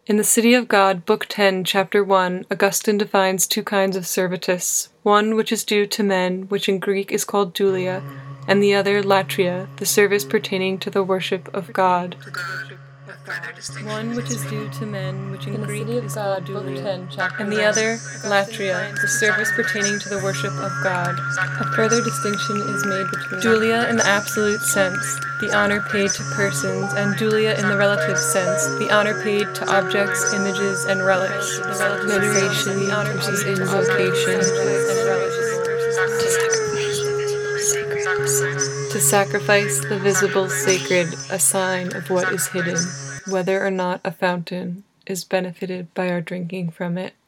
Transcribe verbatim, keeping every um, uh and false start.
In the City of God, Book ten, Chapter one, Augustine defines two kinds of servitus, one which is due to men, which in Greek is called dulia, and the other latria, the service pertaining to the worship of God. One which is due to men, which in, in Greek is called dulia, and the other latria, the service pertaining to the worship of God. A further distinction is made between dulia in the absolute sense, the honor paid to persons, and dulia in the relative sense, the honor paid to objects, images, and relics. Veneration versus invocation. To sacrifice the visible sacred, a sign of what is hidden, whether or not a fountain is benefited by our drinking from it.